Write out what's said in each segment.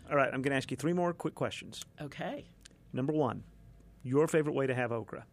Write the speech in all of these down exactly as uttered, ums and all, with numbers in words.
All right, I'm going to ask you three more quick questions. Okay. Number one, your favorite way to have okra?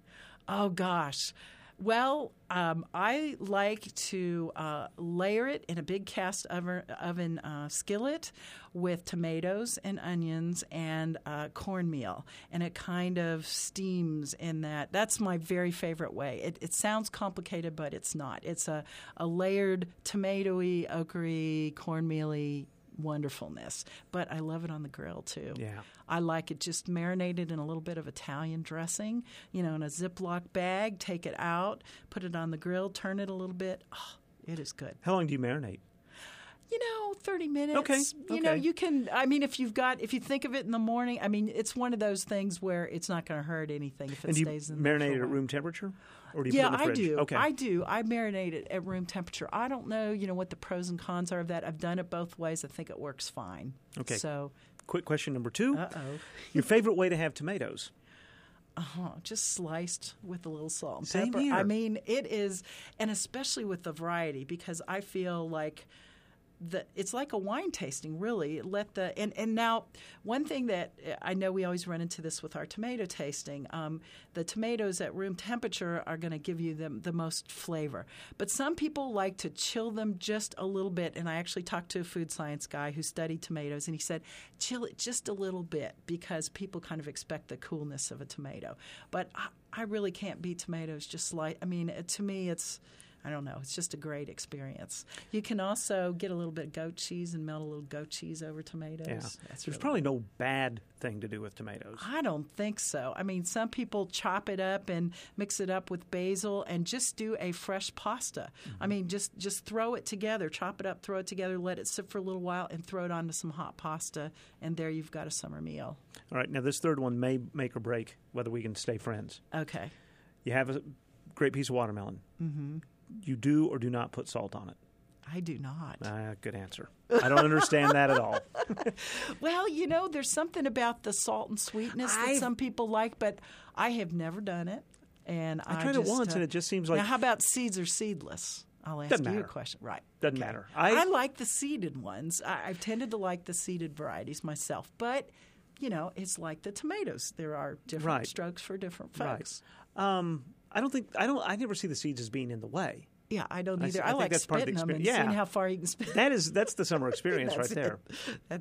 Oh, gosh. Well, um, I like to uh, layer it in a big cast oven, oven uh, skillet with tomatoes and onions and uh, cornmeal, and it kind of steams in that. That's my very favorite way. It, it sounds complicated, but it's not. It's a, a layered tomatoey, okra-y, cornmeal-y wonderfulness. But I love it on the grill, too. Yeah. I like it just marinated in a little bit of Italian dressing, you know, in a Ziploc bag, take it out, put it on the grill, turn it a little bit. Oh, it is good. How long do you marinate? You know, thirty minutes. Okay. You okay. know, you can, I mean, if you've got, if you think of it in the morning, I mean, it's one of those things where it's not going to hurt anything if it and do stays you in there. marinate it for a at while. room temperature? Or do you Yeah, put it in the I fridge? do. Okay. I do. I marinate it at room temperature. I don't know, you know, what the pros and cons are of that. I've done it both ways. I think it works fine. Okay. So, Quick question number two. uh-oh. Your favorite way to have tomatoes? Uh-huh, just sliced with a little salt and Same pepper. here. I mean, it is, and especially with the variety, because I feel like the it's like a wine tasting, really. Let the and, and now one thing that I know we always run into this with our tomato tasting. Um, the tomatoes at room temperature are going to give you the, the most flavor, but some people like to chill them just a little bit. And I actually talked to a food science guy who studied tomatoes, and he said chill it just a little bit because people kind of expect the coolness of a tomato. But I, I really can't beat tomatoes just like I mean, to me, it's. I don't know. It's just a great experience. You can also get a little bit of goat cheese and melt a little goat cheese over tomatoes. Yeah. That's There's really probably no bad thing to do with tomatoes. I don't think so. I mean, some people chop it up and mix it up with basil and just do a fresh pasta. Mm-hmm. I mean, just, just throw it together, chop it up, throw it together, let it sit for a little while, and throw it onto some hot pasta, and there you've got a summer meal. All right. Now, this third one may make or break whether we can stay friends. Okay. You have a great piece of watermelon. Mm-hmm. You do or do not put salt on it? I do not. Uh, good answer. I don't understand that at all. Well, you know, there's something about the salt and sweetness that I've- some people like, but I have never done it. And I I, tried just, it once, uh, and it just seems like now, how about seeds or seedless? I'll ask Doesn't you matter. a question. Right. Doesn't Okay. matter. I, I- like the seeded ones. I, I've tended to like the seeded varieties myself. But, you know, it's like the tomatoes. There are different Right. strokes for different Right. folks. Um, I don't think I don't. I never see the seeds as being in the way. Yeah, I don't I either. see- I I, think like that's part of the spitting them and experience. seeing Yeah. how far you can spit. That is that's the summer experience right That's there. it. That's